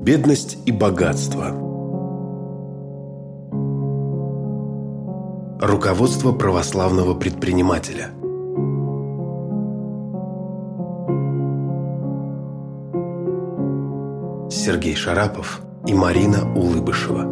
Бедность и богатство. Руководство православного предпринимателя. Сергей Шарапов и Марина Улыбышева.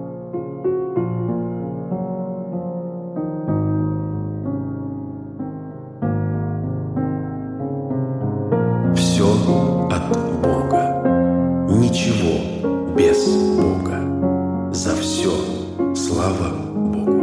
Все от Бога. Ничего без Бога. За все слава Богу.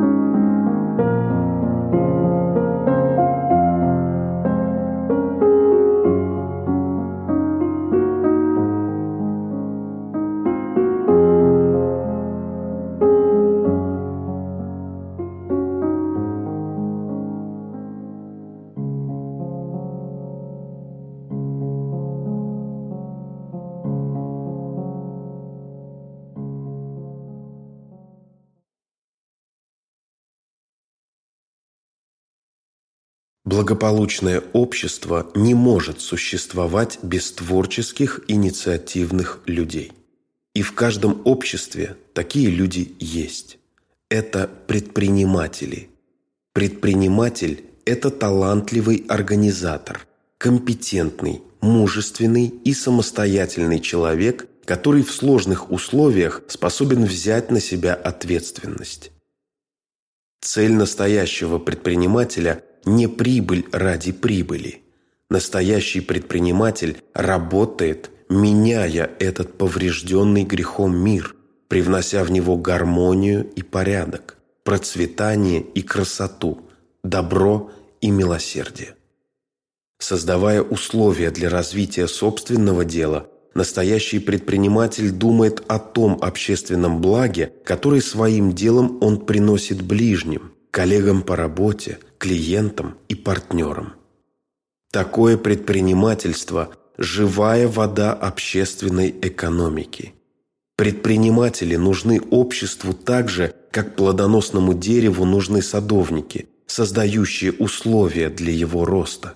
Благополучное общество не может существовать без творческих, инициативных людей. И в каждом обществе такие люди есть. Это предприниматели. Предприниматель – это талантливый организатор, компетентный, мужественный и самостоятельный человек, который в сложных условиях способен взять на себя ответственность. Цель настоящего предпринимателя – не прибыль ради прибыли. Настоящий предприниматель работает, меняя этот поврежденный грехом мир, привнося в него гармонию и порядок, процветание и красоту, добро и милосердие. Создавая условия для развития собственного дела, настоящий предприниматель думает о том общественном благе, которое своим делом он приносит ближним, коллегам по работе, клиентам и партнерам. Такое предпринимательство – живая вода общественной экономики. Предприниматели нужны обществу так же, как плодоносному дереву нужны садовники, создающие условия для его роста.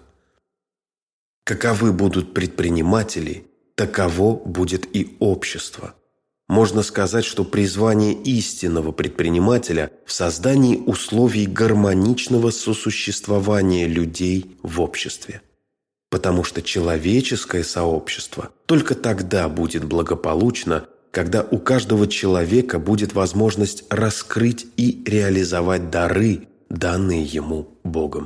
Каковы будут предприниматели, таково будет и общество. Можно сказать, что призвание истинного предпринимателя в создании условий гармоничного сосуществования людей в обществе. Потому что человеческое сообщество только тогда будет благополучно, когда у каждого человека будет возможность раскрыть и реализовать дары, данные ему Богом.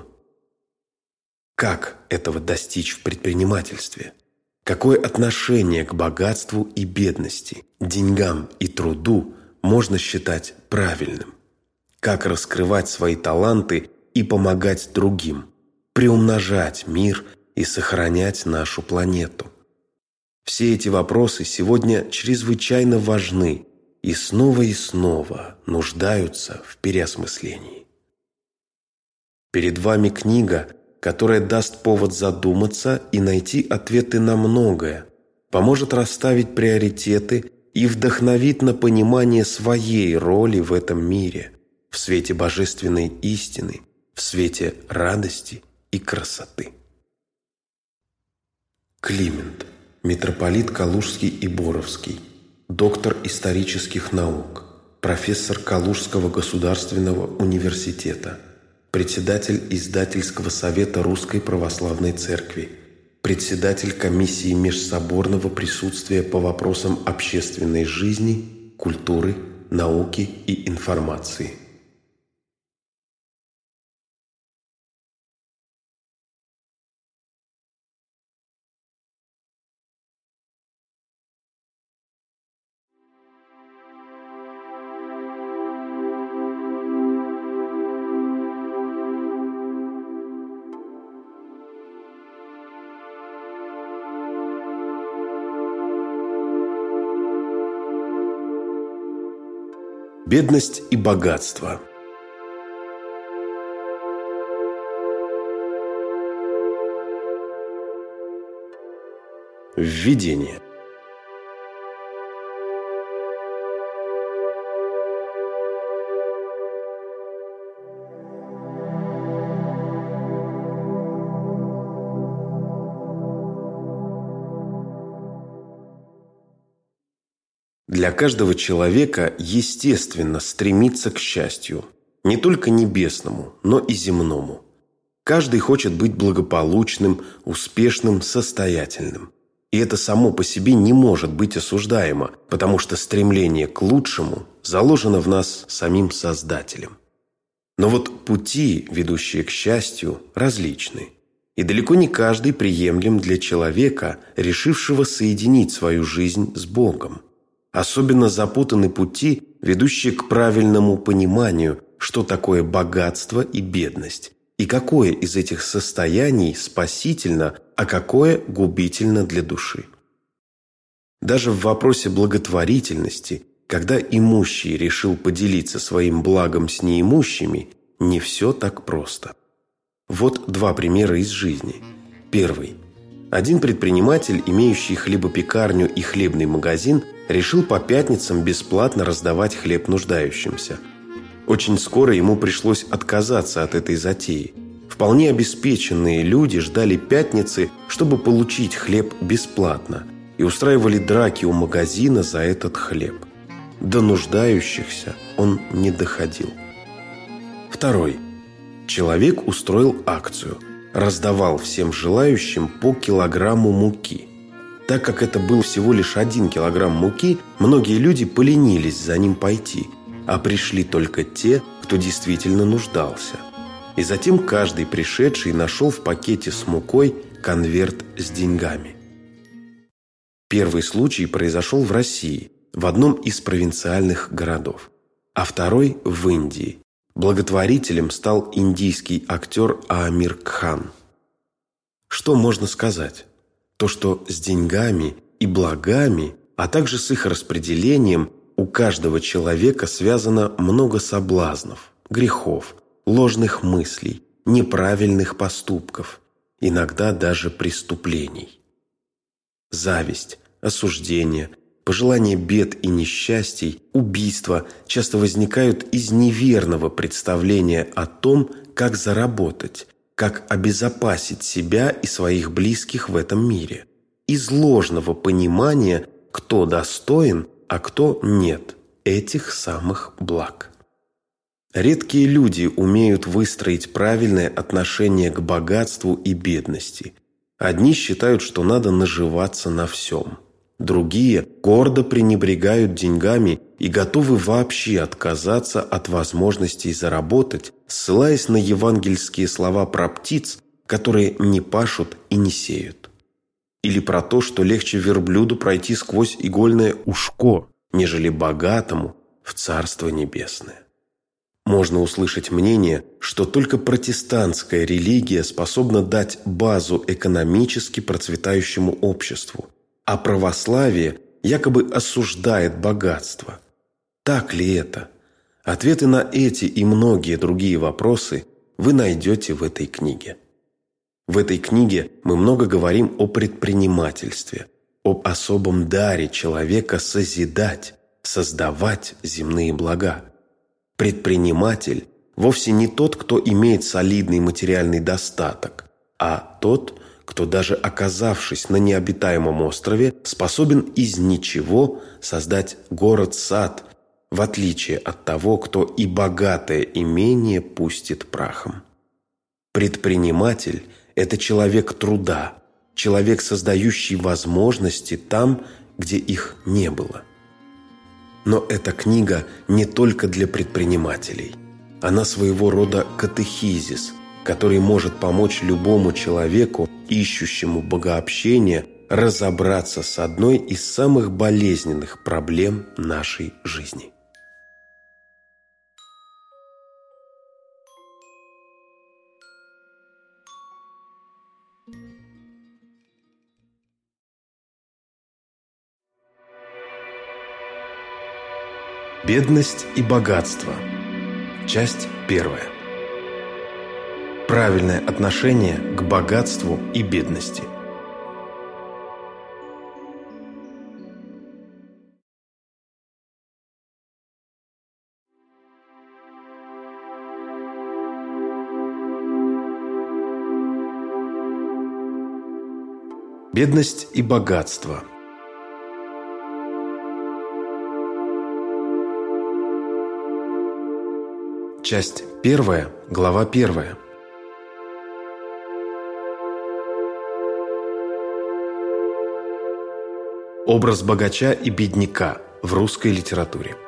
Как этого достичь в предпринимательстве? Какое отношение к богатству и бедности, деньгам и труду можно считать правильным? Как раскрывать свои таланты и помогать другим, приумножать мир и сохранять нашу планету? Все эти вопросы сегодня чрезвычайно важны и снова нуждаются в переосмыслении. Перед вами книга, которая даст повод задуматься и найти ответы на многое, поможет расставить приоритеты и вдохновит на понимание своей роли в этом мире, в свете божественной истины, в свете радости и красоты. Климент, митрополит Калужский и Боровский, доктор исторических наук, профессор Калужского государственного университета, председатель Издательского совета Русской Православной Церкви, председатель комиссии межсоборного присутствия по вопросам общественной жизни, культуры, науки и информации. Бедность и богатство. Введение. Для каждого человека естественно стремиться к счастью, не только небесному, но и земному. Каждый хочет быть благополучным, успешным, состоятельным. И это само по себе не может быть осуждаемо, потому что стремление к лучшему заложено в нас самим Создателем. Но вот пути, ведущие к счастью, различны. И далеко не каждый приемлем для человека, решившего соединить свою жизнь с Богом. Особенно запутаны пути, ведущие к правильному пониманию, что такое богатство и бедность, и какое из этих состояний спасительно, а какое губительно для души. Даже в вопросе благотворительности, когда имущий решил поделиться своим благом с неимущими, не все так просто. Вот два примера из жизни. Первый. Один предприниматель, имеющий хлебопекарню и хлебный магазин, решил по пятницам бесплатно раздавать хлеб нуждающимся. Очень скоро ему пришлось отказаться от этой затеи. Вполне обеспеченные люди ждали пятницы, чтобы получить хлеб бесплатно, и устраивали драки у магазина за этот хлеб. До нуждающихся он не доходил. Второй. Человек устроил акцию, раздавал всем желающим по килограмму муки. Так как это был всего лишь 1 килограмм муки, многие люди поленились за ним пойти, а пришли только те, кто действительно нуждался. И затем каждый пришедший нашел в пакете с мукой конверт с деньгами. Первый случай произошел в России, в одном из провинциальных городов, а второй – в Индии. Благотворителем стал индийский актер Аамир Кхан. Что можно сказать? То, что с деньгами и благами, а также с их распределением у каждого человека связано много соблазнов, грехов, ложных мыслей, неправильных поступков, иногда даже преступлений. Зависть, осуждение, пожелание бед и несчастий, убийства часто возникают из неверного представления о том, как заработать, как обезопасить себя и своих близких в этом мире, из ложного понимания, кто достоин, а кто нет этих самых благ. Редкие люди умеют выстроить правильное отношение к богатству и бедности. Одни считают, что надо наживаться на всем. Другие гордо пренебрегают деньгами и готовы вообще отказаться от возможностей заработать, ссылаясь на евангельские слова про птиц, которые не пашут и не сеют. Или про то, что легче верблюду пройти сквозь игольное ушко, нежели богатому в Царство Небесное. Можно услышать мнение, что только протестантская религия способна дать базу экономически процветающему обществу, а православие якобы осуждает богатство. Так ли это? Ответы на эти и многие другие вопросы вы найдете в этой книге. В этой книге мы много говорим о предпринимательстве, об особом даре человека созидать, создавать земные блага. Предприниматель вовсе не тот, кто имеет солидный материальный достаток, а тот, кто, даже оказавшись на необитаемом острове, способен из ничего создать город-сад, в отличие от того, кто и богатое имение пустит прахом. Предприниматель – это человек труда, человек, создающий возможности там, где их не было. Но эта книга не только для предпринимателей. Она своего рода катехизис, который может помочь любому человеку, ищущему богообщения, разобраться с одной из самых болезненных проблем нашей жизни. Бедность и богатство. Часть 1. Правильное отношение к богатству и бедности. Бедность и богатство. Часть 1, глава 1. Образ богача и бедняка в русской литературе.